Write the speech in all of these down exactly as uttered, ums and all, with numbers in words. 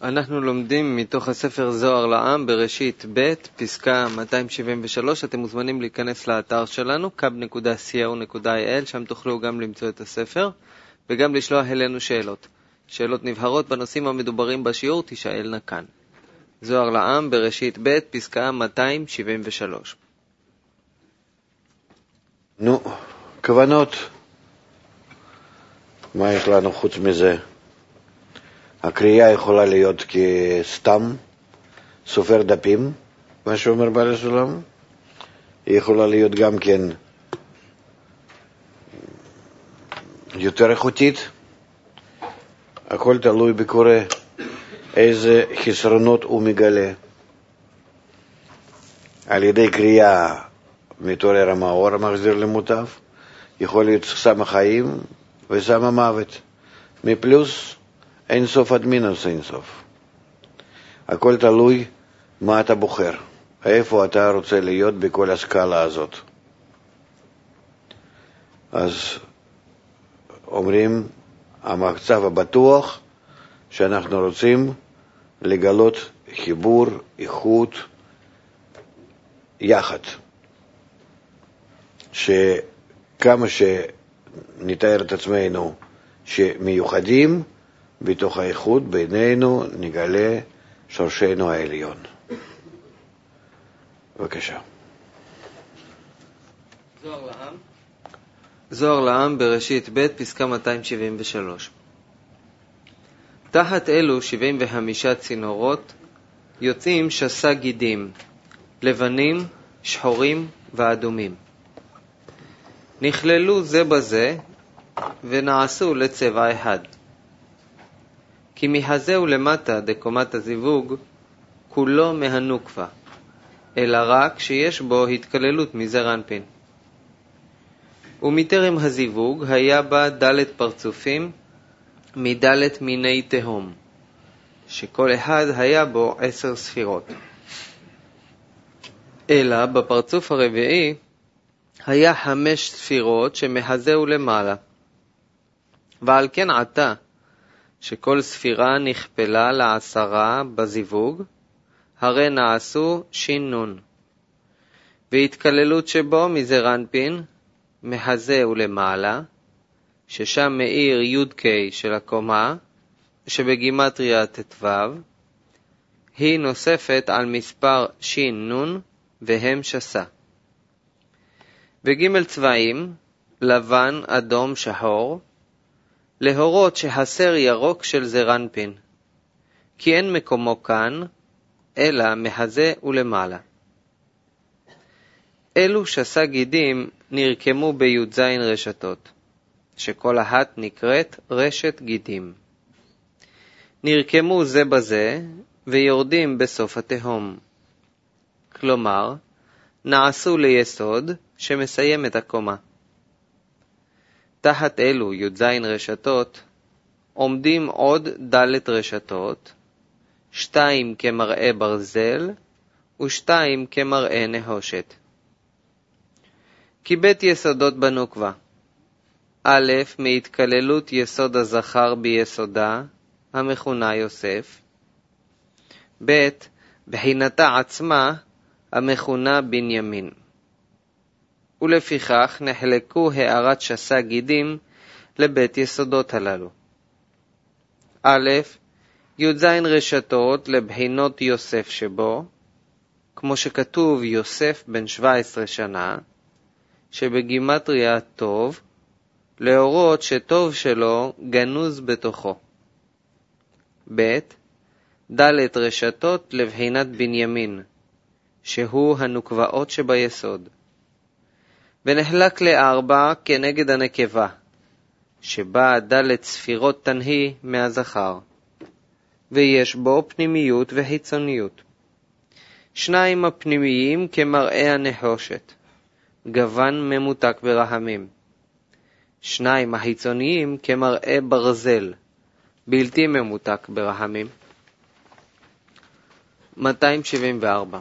אנחנו לומדים מתוך הספר זוהר לעם בראשית ב' פסקה מאתיים שבעים ושלוש. אתם מוזמנים להיכנס לאתר שלנו קאב נקודה סי או נקודה איי אל, שם תוכלו גם למצוא את הספר וגם לשלוח אלינו שאלות. שאלות נבהרות בנושאים המדוברים בשיעור תשאלנה כאן. זוהר לעם בראשית ב' פסקה מאתיים שבעים ושלוש. נו, כוונות. מה יש לנו חוץ מזה? הקריאה יכולה להיות כסתם סופר דפים, מה שאומר בעל הסולם. היא יכולה להיות גם כן יותר איכותית. הכל תלוי בקורא איזה חסרונות הוא מגלה. על ידי קריאה מתעורר המאור המחזיר למוטב, יכול להיות סם החיים וסם המוות, מפלוס אין סוף עד מינוס אין סוף. הכל תלוי מה אתה בוחר, איפה אתה רוצה להיות בכל הסקאלה הזאת. אז אומרים המחצב הבטוח שאנחנו רוצים לגלות חיבור, איכות, יחד. שכמה שנתאר את עצמנו שמיוחדים, בתוך האיחוד בינינו נגלה שורשנו העליון. בבקשה. זוהר לעם. זוהר לעם בראשית ב' פסקה מאתיים שבעים ושלוש. תחת אלו שבעים וחמישה צינורות יוצאים שסה גידים, לבנים, שחורים ואדומים. נכללו זה בזה ונעשו לצבע אחד. כי מהזהו למטה דקומת הזיווג כולו מהנוקבה, אלא רק שיש בו התכללות מזעיר אנפין. ומטרם הזיווג היה בה דלת פרצופים מדלת מיני תהום, שכל אחד היה בו עשר ספירות. אלא בפרצוף הרביעי היה חמש ספירות שמהזהו למעלה. ועל כן עתה שכל ספירה נכפלה לעשרה בזיווג, הרי נעשו שינון. והתכללות שבו מזעיר אנפין מהזהו למעלה, ששם מאיר י' של הקומה, שבגימטריה תתוו, היא נוספת על מספר שינון והם שסה. וג' צבעים, לבן, אדום, שחור, להורות שהסר ירוק של זעיר אנפין, כי אין מקומו כאן, אלא מהזה ולמעלה. אלו שסה גידים נרקמו בי"ז רשתות, שכל אחת נקראת רשת גידים. נרקמו זה בזה ויורדים בסוף התהום. כלומר, נעשו ליסוד שמסיים את הקומה. תחת אלו י"ז רשתות עומדים עוד דלת רשתות, שתיים כמראה ברזל ושתיים כמראה נחושת. כי בית יסודות בנוקבה, א' מהתכללות יסוד הזכר ביסודה, המכונה יוסף, ב' בחינתה עצמה, המכונה בנימין. ולפיכך נחלקו הערת שסה גידים לבית יסודות הללו. א', י"ז רשתות לבחינות יוסף שבו, כמו שכתוב יוסף בן שבע עשרה שנה, שבגימטריה טוב, להורות שטוב שלו גנוז בתוכו. ב', ד' רשתות לבחינת בנימין, שהוא הנוקבאות שביסוד. ונחלק לארבע כנגד הנקבה, שבה דלת ספירות תנהי מהזכר, ויש בו פנימיות וחיצוניות. שניים הפנימיים כמראה הנחושת, גוון ממותק ברחמים. שניים החיצוניים כמראה ברזל, בלתי ממותק ברחמים. מאתיים שבעים וארבע.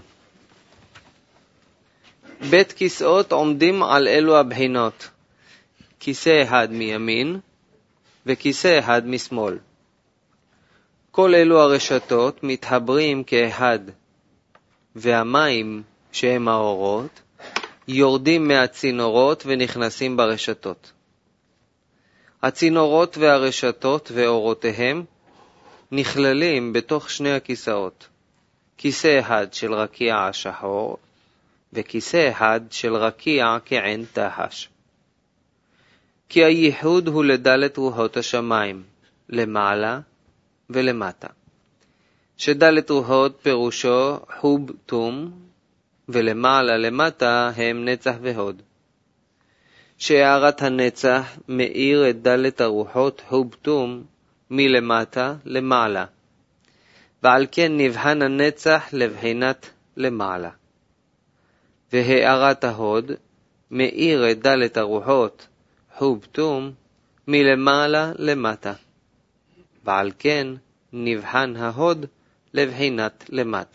בית כיסאות עומדים על אלו הבחינות, כיסא אחד מימין וכיסא אחד משמאל. כל אלו הרשתות מתחברים כאחד, והמים שהם האורות יורדים מהצינורות ונכנסים ברשתות. הצינורות והרשתות ואורותיהם נכללים בתוך שני הכיסאות, כיסא אחד של רקיע השחור וכיסא אחד של רקיע כעין תחש. כי הייחוד הוא לדלת רוחות השמיים, למעלה ולמטה. שדלת רוחות פירושו חוב תום, ולמעלה למטה הם נצח והוד. שהארת הנצח מאיר את דלת הרוחות חוב תום מלמטה למעלה, ועל כן נבחן הנצח לבחינת למעלה. והארת ההוד מאיר את דלת הרוחות חוב תום מלמעלה למטה, ועל כן נבחן ההוד לבחינת למטה.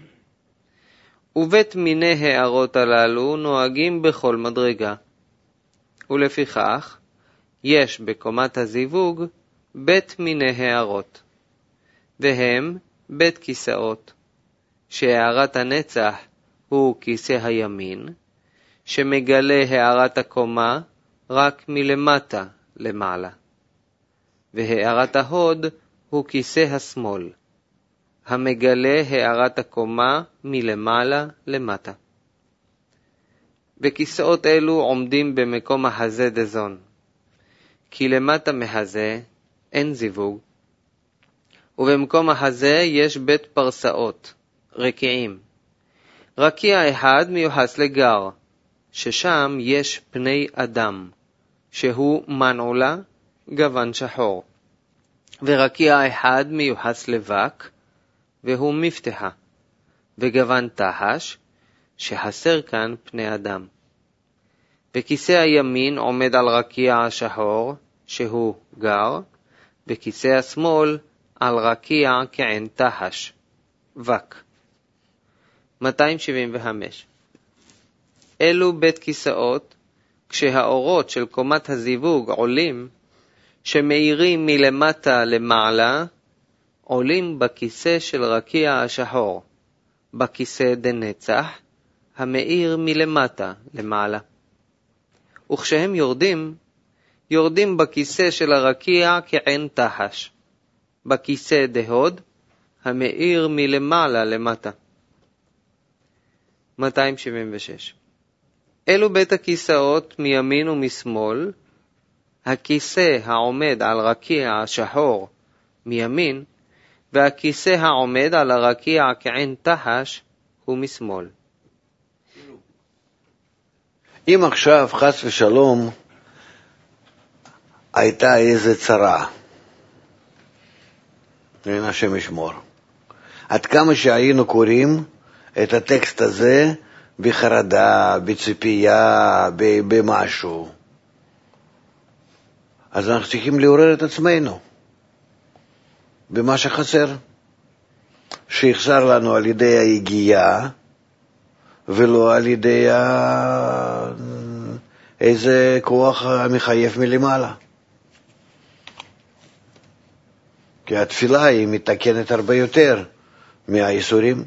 ובית מיני הערות הללו נוהגים בכל מדרגה, ולפיכך יש בקומת הזיווג בית מיני הערות, והם בית כיסאות, שהערת הנצח הוא כיסא הימין, שמגלה הערת הקומה רק מלמטה למעלה, והערת ההוד הוא כיסא השמאל, המגלה הערת הקומה מלמעלה למטה. וכיסאות אלו עומדים במקום החזה דזון, כי למטה מחזה אין זיווג, ובמקום החזה יש בית פרסאות, רקיעים. רקיע אחד מיוחס לגר, ששם יש פני אדם, שהוא מנעולה גוון שחור. ורקיע אחד מיוחס לבק, והוא מפתחה, וגוון תחש, שחסר כאן פני אדם. וכיסא הימין עומד על רקיע השחור, שהוא גר, וכיסא השמאל על רקיע כעין תחש, וק. מאתיים שבעים וחמש. אלו בית כיסאות, כשהאורות של קומת הזיווג עולים, שמאירים מלמטה למעלה, עולים בכיסא של רקיע השחור, בכיסא דנצח, המאיר מלמטה למעלה. וכשהם יורדים, יורדים בכיסא של הרקיע כעין תחש, בכיסא דהוד, המאיר מלמעלה למטה. מאתיים שבעים ושש. אלו בית הכיסאות מימין ומשמאל, הכיסא העומד על רקיע השחור מימין, והכיסא העומד על הרקיע כעין תחש הוא משמאל. אם עכשיו חס ושלום הייתה איזה צרה, אין השם ישמור, עד כמה שהיינו קוראים את הטקסט הזה בחרדה, בציפייה, במשהו, אז אנחנו צריכים לעורר את עצמנו במה שחסר, שיחסר לנו על ידי ההגיעה, ולא על ידי איזה כוח מחייב מלמעלה. כי התפילה היא מתקנת הרבה יותר מהאיסורים.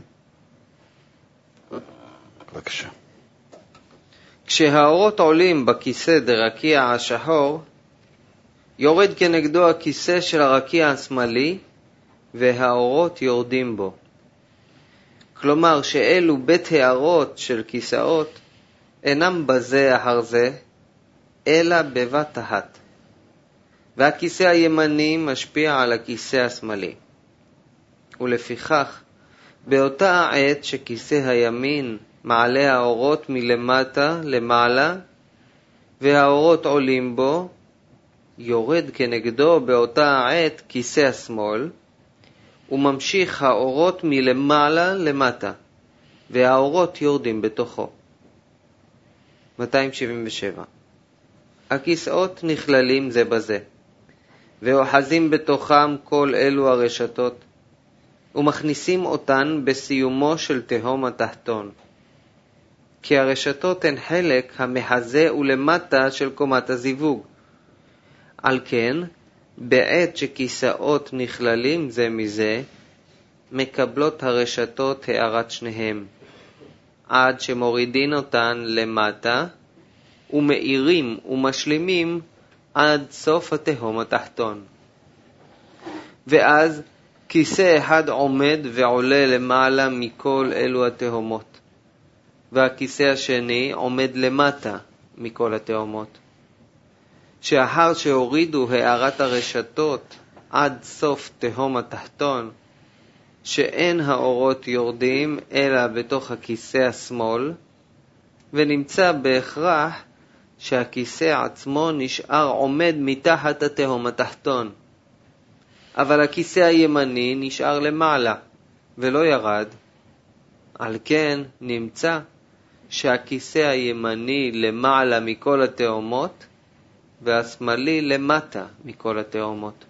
בבקשה. כשהאורות עולים בכיסא דרקיע השחור, יורד כנגדו הכיסא של הרקיע השמאלי, והאורות יורדים בו. כלומר שאלו בית הערות של כיסאות אינם בזה אחר זה, אלא בבת אחת. והכיסא הימני משפיע על הכיסא השמאלי. ולפיכך, באותה העת שכיסא הימין מעלה האורות מלמטה למעלה, והאורות עולים בו, יורד כנגדו באותה העת כיסא השמאל, וממשיך האורות מלמעלה למטה, והאורות יורדים בתוכו. מאתיים שבעים ושבע. הכיסאות נכללים זה בזה, ואוחזים בתוכם כל אלו הרשתות, ומכניסים אותן בסיומו של תהום התחתון. כי הרשתות הן חלק המחזה ולמטה של קומת הזיווג. על כן, בעת שכיסאות נכללים זה מזה, מקבלות הרשתות הערת שניהם, עד שמורידין אותן למטה, ומאירים ומשלימים עד סוף התהום התחתון. ואז כיסא אחד עומד ועולה למעלה מכל אלו התהומות, והכיסא השני עומד למטה מכל התהומות. שאחר שהורידו הערת הרשתות עד סוף תהום התחתון, שאין האורות יורדים אלא בתוך הכיסא השמאל, ונמצא בהכרח שהכיסא עצמו נשאר עומד מתחת התהום התחתון, אבל הכיסא הימני נשאר למעלה ולא ירד. על כן נמצא שהכיסא הימני למעלה מכל התהומות, והשמאלי למטה מכל התהומות.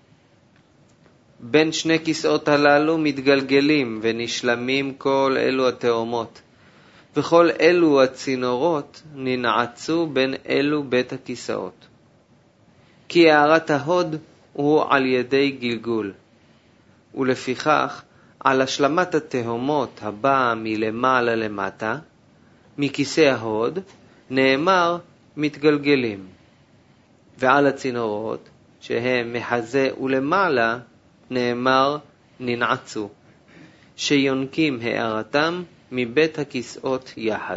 בין שני כיסאות הללו מתגלגלים ונשלמים כל אלו התהומות, וכל אלו הצינורות ננעצו בין אלו בית הכיסאות. כי הערת ההוד הוא על ידי גלגול, ולפיכך על השלמת התהומות הבאה מלמעלה למטה, מכיסא ההוד, נאמר מתגלגלים, ועל הצינורות שהם מחזה ולמעלה נאמר ננעצו, שיונקים הערתם מבית הכיסאות יחד.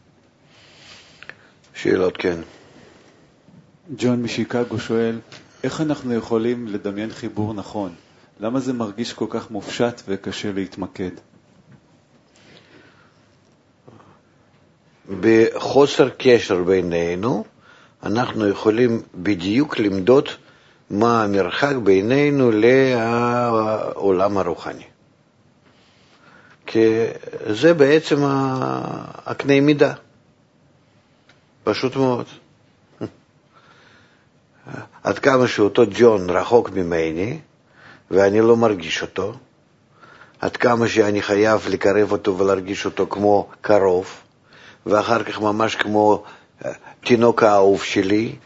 שאלות, כן. ג'ון משיקגו שואל, איך אנחנו יכולים לדמיין חיבור נכון? למה זה מרגיש כל כך מופשט וקשה להתמקד? בחוסר קשר בינינו, אנחנו יכולים בדיוק למדוד מה המרחק בינינו לעולם הרוחני. כי זה בעצם הקנה מידה. פשוט מאוד. עד כמה שאותו ג'ון רחוק ממני, ואני לא מרגיש אותו, עד כמה שאני חייב לקרב אותו ולהרגיש אותו כמו קרוב, ואחר כך ממש כמו תינוק האהוב שלי,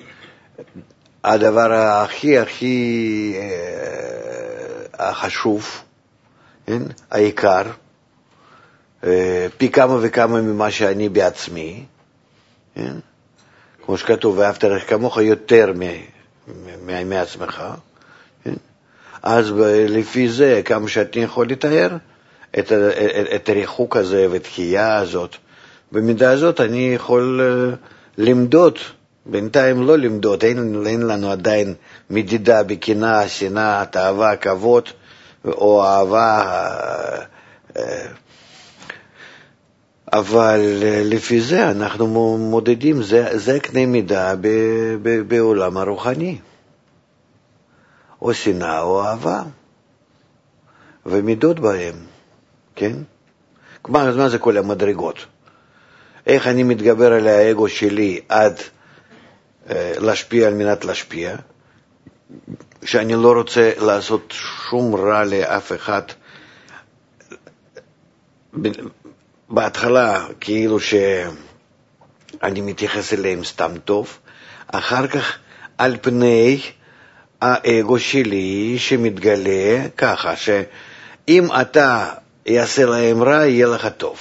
הדבר הכי הכי החשוב, כן? העיקר, פי כמה וכמה ממה שאני בעצמי, כן? כמו שכתוב, ואהבת לך כמוך יותר מעצמך, כן? אז לפי זה, כמה שאני יכול לתאר את, את הריחוק הזה ותחייה הזאת, במידה הזאת אני יכול למדוד, בינתיים לא למדוד, אין, אין לנו עדיין מדידה בקנאה, שנאה, אהבה, כבוד, או אהבה, אבל לפי זה אנחנו מודדים, זה, זה קנה מידה ב, ב, בעולם הרוחני, או שנאה או אהבה, ומידות בהם, כן? מה, מה זה כל המדרגות? איך אני מתגבר על האגו שלי עד אה, להשפיע על מנת להשפיע, שאני לא רוצה לעשות שום רע לאף אחד. בהתחלה כאילו שאני מתייחס אליהם סתם טוב, אחר כך על פני האגו שלי שמתגלה ככה, שאם אתה יעשה להם רע יהיה לך טוב.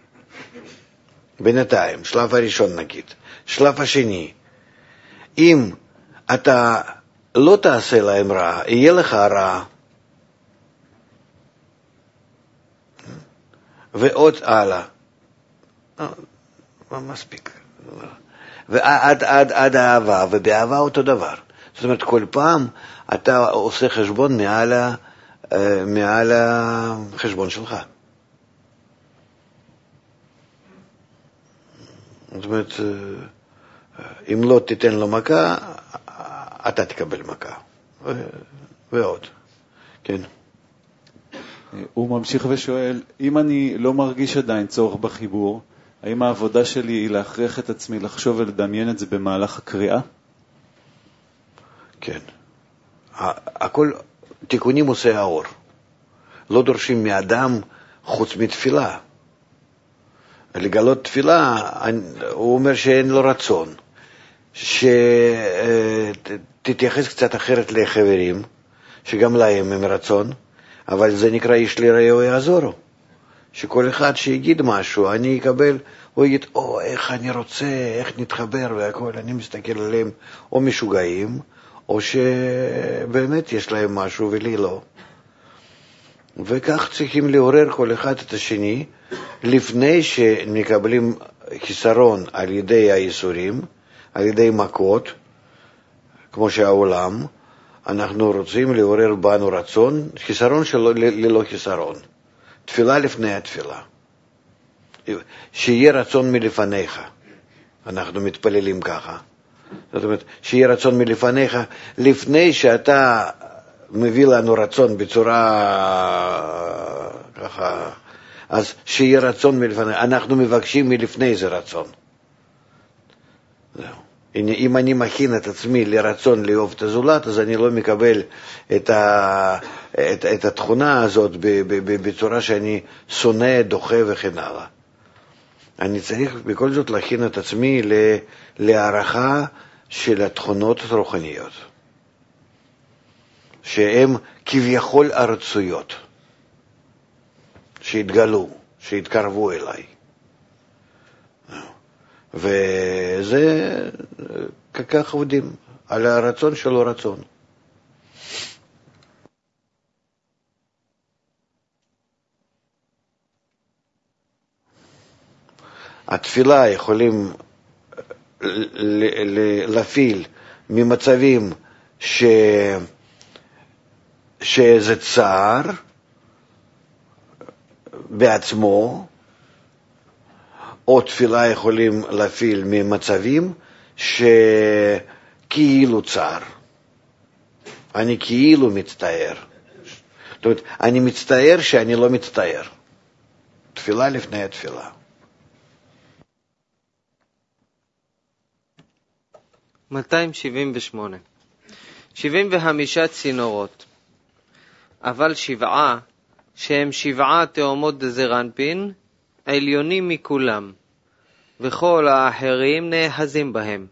בינתיים, שלב הראשון נגיד. שלב השני, אם אתה לא תעשה להם רע, יהיה לך רע. ועוד הלאה. מספיק. ועד עד, עד האהבה, ובאהבה אותו דבר. זאת אומרת, כל פעם אתה עושה חשבון מעל, מעל החשבון שלך. זאת אומרת, אם לא תיתן לו מכה, אתה תקבל מכה. ועוד. כן. הוא ממשיך ושואל, אם אני לא מרגיש עדיין צורך בחיבור, האם העבודה שלי היא להכריח את עצמי לחשוב ולדמיין את זה במהלך הקריאה? כן. הכל תיקונים עושה האור. לא דורשים מאדם חוץ מתפילה. לגלות תפילה, הוא אומר שאין לו רצון. תתייחס קצת אחרת לחברים, שגם להם הם רצון, אבל זה נקרא איש לרעהו יעזורו. שכל אחד שיגיד משהו, אני אקבל, הוא יגיד, או, איך אני רוצה, איך נתחבר והכל, אני מסתכל עליהם, או משוגעים, או שבאמת יש להם משהו ולי לא. וכך צריכים לעורר כל אחד את השני, לפני שמקבלים חיסרון על ידי האיסורים, על ידי מכות, כמו שהעולם, אנחנו רוצים לעורר בנו רצון, חיסרון שלו ללא חיסרון. תפילה לפני התפילה. שיהיה רצון מלפניך. אנחנו מתפללים ככה. זאת אומרת, שיהיה רצון מלפניך, לפני שאתה מביא לנו רצון בצורה ככה, אז שיהיה רצון מלפניך. אנחנו מבקשים מלפני זה רצון. זהו. אם אני מכין את עצמי לרצון לאהוב את הזולת, אז אני לא מקבל את, ה, את, את התכונה הזאת בצורה שאני שונא, דוחה וכן הלאה. אני צריך בכל זאת להכין את עצמי להערכה של התכונות הרוחניות, שהן כביכול הרצויות, שהתגלו, שהתקרבו אליי. וזה כך עובדים, על הרצון שלו רצון. התפילה יכולים להפעיל ממצבים ש... שזה צער בעצמו, או תפילה יכולים להפעיל ממצבים שכאילו צער. אני כאילו מצטער. זאת אומרת, אני מצטער שאני לא מצטער. תפילה לפני התפילה. מאתיים שבעים ושמונה. שבעים וחמישה צינורות, אבל שבעה, שהם שבעה תאומות דזרנפין, עליונים מכולם, וכל האחרים נאחזים בהם.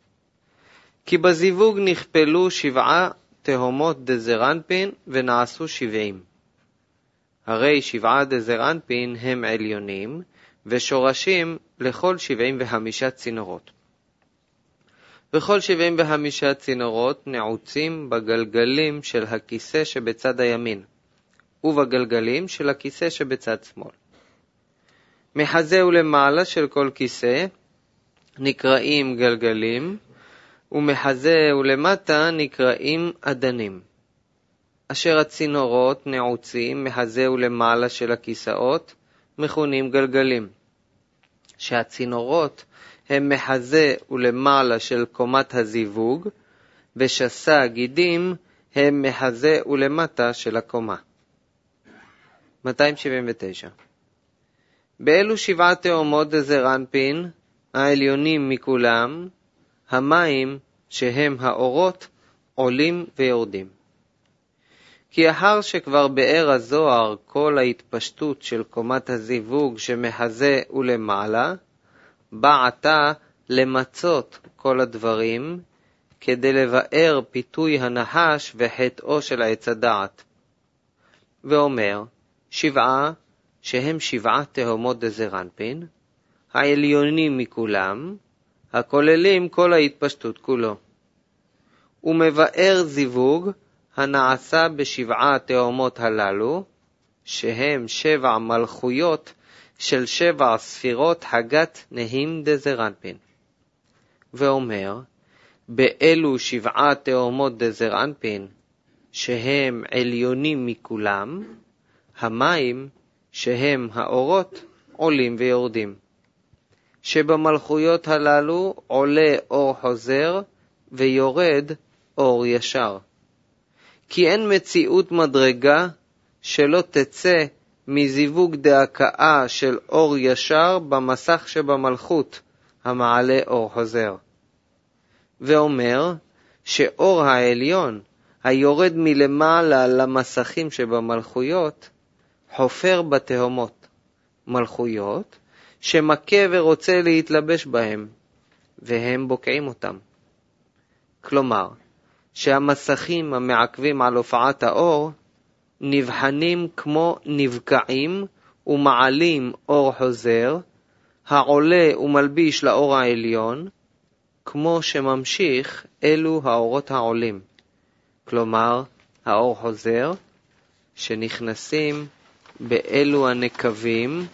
כי בזיווג נכפלו שבעה תאומות דזרנפין ונעשו שבעים. הרי שבעה דזרנפין הם עליונים ושורשים לכל שבעים וחמישה צינורות. וכל שבעים וחמישה צינורות נעוצים בגלגלים של הכיסא שבצד הימין, ובגלגלים של הכיסא שבצד שמאל. מחזה ולמעלה של כל כיסא נקראים גלגלים, ומחזה ולמטה נקראים אדנים. אשר הצינורות נעוצים מחזה ולמעלה של הכיסאות מכונים גלגלים. שהצינורות הם מחזה ולמעלה של קומת הזיווג, ושסה הגידים הם מחזה ולמטה של הקומה. מאתיים שבעים ותשע. באלו שבעה תאומות דזרנפין, העליונים מכולם, המים שהם האורות עולים ויורדים. כי אחר שכבר באר הזוהר כל ההתפשטות של קומת הזיווג שמחזה ולמעלה, בא עתה למצות כל הדברים, כדי לבאר פיתוי הנחש וחטאו של עץ הדעת. ואומר, שבעה, שהם שבעה תהומות דזרנפין, העליונים מכולם, הכוללים כל ההתפשטות כולו. ומבאר זיווג הנעשה בשבעה תהומות הללו, שהם שבע מלכויות של שבע ספירות הגת נהים דזרנפין. ואומר, באלו שבעה תאומות דזרנפין, שהם עליונים מכולם, המים שהם האורות עולים ויורדים. שבמלכויות הללו עולה אור חוזר ויורד אור ישר. כי אין מציאות מדרגה שלא תצא מזיווג דהקאה של אור ישר במסך שבמלכות המעלה אור חוזר. ואומר שאור העליון היורד מלמעלה למסכים שבמלכויות חופר בתהומות, מלכויות שמכה ורוצה להתלבש בהם, והם בוקעים אותם. כלומר, שהמסכים המעכבים על הופעת האור נבחנים כמו נבקעים ומעלים אור חוזר, העולה ומלביש לאור העליון, כמו שממשיך אלו האורות העולים. כלומר, האור חוזר, שנכנסים באלו הנקבים,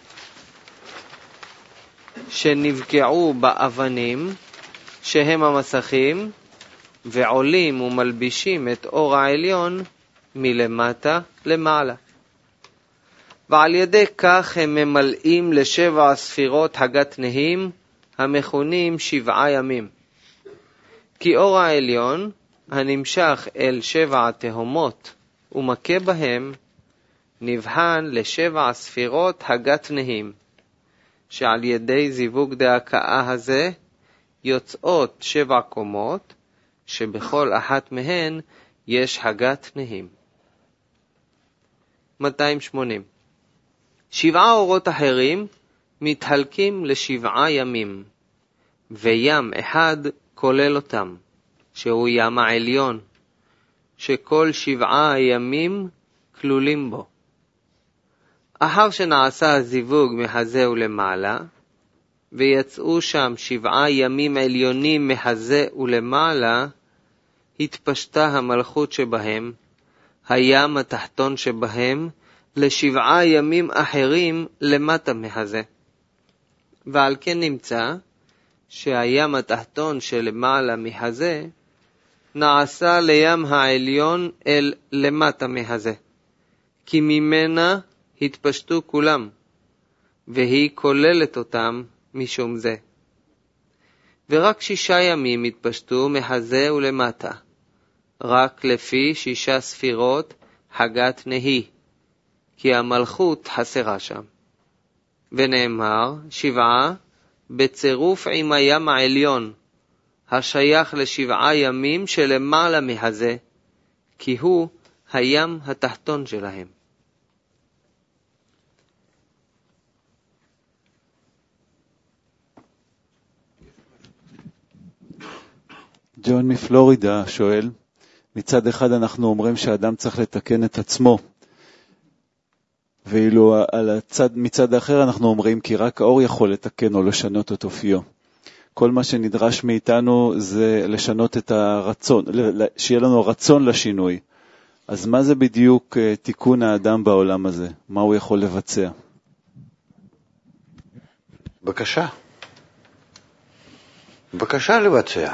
שנבקעו באבנים, שהם המסכים, ועולים ומלבישים את אור העליון מלמטה למעלה. ועל ידי כך הם ממלאים לשבע ספירות הגת נהים, המכונים שבעה ימים. כי אור העליון, הנמשך אל שבע התהומות ומכה בהם, נבחן לשבע ספירות הגת נהים, שעל ידי זיווג דהקאה הזה יוצאות שבע קומות, שבכל אחת מהן יש הגת נהים. מאתיים ושמונים. שבעה אורות אחרים מתחלקים לשבעה ימים, וים אחד כולל אותם, שהוא ים העליון, שכל שבעה הימים כלולים בו. אחר שנעשה הזיווג מחזה ולמעלה, ויצאו שם שבעה ימים עליונים מחזה ולמעלה, התפשטה המלכות שבהם, הים התחתון שבהם, לשבעה ימים אחרים למטה מחזה. ועל כן נמצא שהים התחתון שלמעלה מחזה, נעשה לים העליון אל למטה מחזה, כי ממנה התפשטו כולם, והיא כוללת אותם משום זה. ורק שישה ימים התפשטו מחזה ולמטה, רק לפי שישה ספירות הגת נהי, כי המלכות חסרה שם. ונאמר, שבעה בצירוף עם הים העליון, השייך לשבעה ימים שלמעלה מחזה, כי הוא הים התחתון שלהם. ג'ון מפלורידה שואל, מצד אחד אנחנו אומרים שהאדם צריך לתקן את עצמו, ואילו על הצד, מצד אחר אנחנו אומרים כי רק האור יכול לתקן או לשנות את אופיו. כל מה שנדרש מאיתנו זה לשנות את הרצון, שיהיה לנו רצון לשינוי. אז מה זה בדיוק תיקון האדם בעולם הזה? מה הוא יכול לבצע? בבקשה. בבקשה לבצע.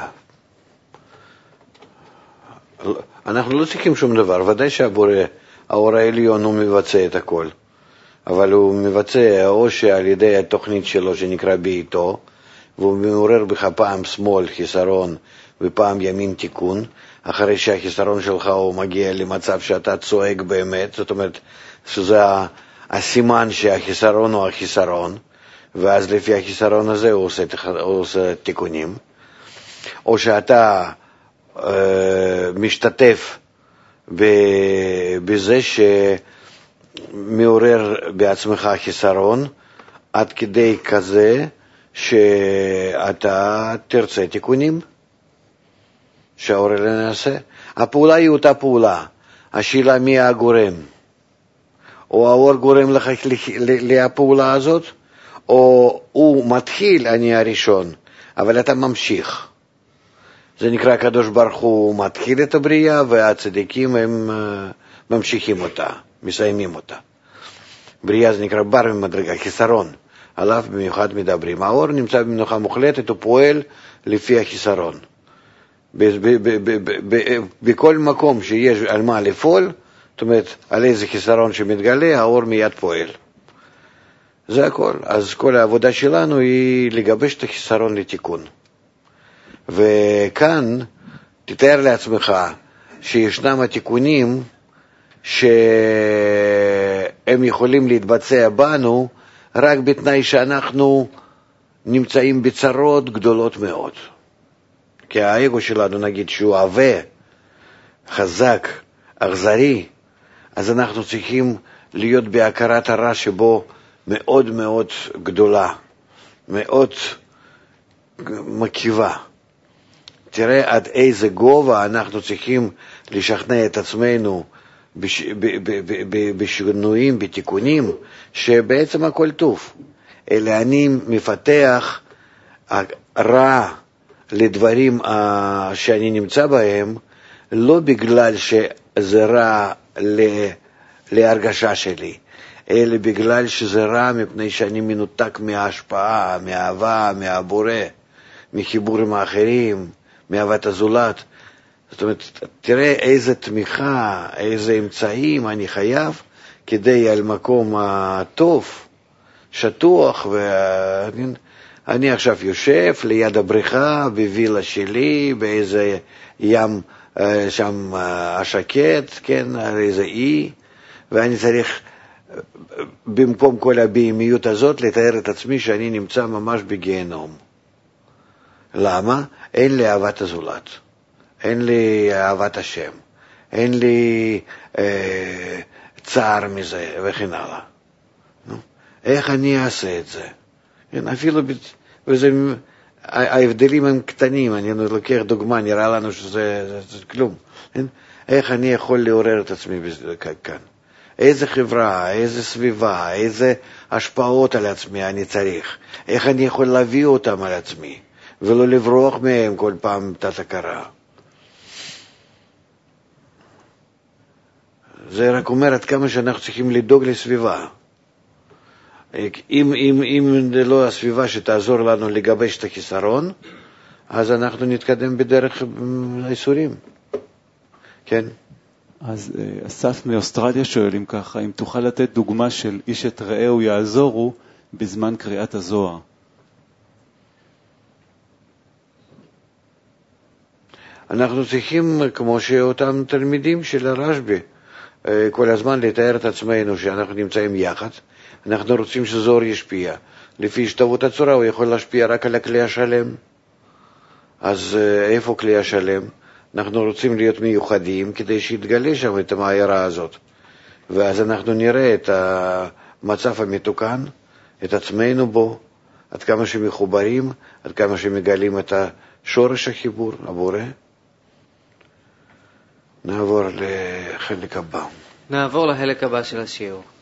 אנחנו לא צריכים שום דבר, ודאי שהבורא, האור העליון הוא מבצע את הכל, אבל הוא מבצע או שעל ידי התוכנית שלו שנקרא בעיתו, והוא מעורר בך פעם שמאל חיסרון ופעם ימין תיקון, אחרי שהחיסרון שלך הוא מגיע למצב שאתה צועק באמת, זאת אומרת שזה הסימן שהחיסרון הוא החיסרון, ואז לפי החיסרון הזה הוא עושה, הוא עושה תיקונים, או שאתה משתתף בזה שמעורר בעצמך חיסרון עד כדי כזה שאתה תרצה תיקונים שהאור אלוהים נעשה. הפעולה היא אותה פעולה, השאלה מי הגורם, או האור גורם לך לפעולה הזאת, או הוא מתחיל, אני הראשון, אבל אתה ממשיך. זה נקרא הקדוש ברוך הוא מתחיל את הבריאה, והצדיקים הם ממשיכים אותה, מסיימים אותה. בריאה זה נקרא בר ממדרגה, חיסרון, עליו במיוחד מדברים. האור נמצא במנוחה מוחלטת, הוא פועל לפי החיסרון. בכל מקום שיש על מה לפעול, זאת אומרת, על איזה חיסרון שמתגלה, האור מיד פועל. זה הכל. אז כל העבודה שלנו היא לגבש את החיסרון לתיקון. וכאן תתאר לעצמך שישנם התיקונים שהם יכולים להתבצע בנו רק בתנאי שאנחנו נמצאים בצרות גדולות מאוד. כי האגו שלנו, נגיד שהוא עבה, חזק, אכזרי, אז אנחנו צריכים להיות בהכרת הרע שבו מאוד מאוד גדולה, מאוד מקיבה. תראה עד איזה גובה אנחנו צריכים לשכנע את עצמנו בש... ב... ב... ב... ב... בשינויים, בתיקונים, שבעצם הכל טוב. אלא אני מפתח רע לדברים שאני נמצא בהם, לא בגלל שזה רע להרגשה שלי, אלא בגלל שזה רע מפני שאני מנותק מההשפעה, מהאהבה, מהבורא, מחיבורים האחרים, מאהבת הזולת. זאת אומרת, תראה איזה תמיכה, איזה אמצעים אני חייב כדי על מקום הטוב, שטוח, ואני עכשיו יושב ליד הבריכה בווילה שלי, באיזה ים שם השקט, כן, על איזה אי, ואני צריך במקום כל הבהמיות הזאת לתאר את עצמי שאני נמצא ממש בגיהנום. למה? אין לי אהבת הזולת, אין לי אהבת השם, אין לי אה, צער מזה וכן הלאה. נו, איך אני אעשה את זה? כן, אפילו וזה, ההבדלים הם קטנים, אני לוקח דוגמה, נראה לנו שזה זה, זה כלום. כן? איך אני יכול לעורר את עצמי כאן? איזה חברה, איזה סביבה, איזה השפעות על עצמי אני צריך? איך אני יכול להביא אותם על עצמי, ולא לברוח מהם כל פעם תת הכרה? זה רק אומר עד כמה שאנחנו צריכים לדאוג לסביבה. אם, אם, אם לא הסביבה שתעזור לנו לגבש את החיסרון, אז אנחנו נתקדם בדרך האיסורים. כן? אז אסף מאוסטרליה שואל אם ככה, אם תוכל לתת דוגמה של איש את רעהו יעזורו בזמן קריאת הזוהר. אנחנו צריכים, כמו שאותם תלמידים של הרשב"י, כל הזמן לתאר את עצמנו שאנחנו נמצאים יחד, אנחנו רוצים שזוהר ישפיע. לפי השתוות הצורה הוא יכול להשפיע רק על הכלי השלם. אז איפה כלי השלם? אנחנו רוצים להיות מיוחדים כדי שיתגלה שם את המעיירה הזאת. ואז אנחנו נראה את המצב המתוקן, את עצמנו בו, עד כמה שמחוברים, עד כמה שמגלים את השורש החיבור, הבורא. נעבור לחלק הבא. נעבור לחלק הבא של השיעור.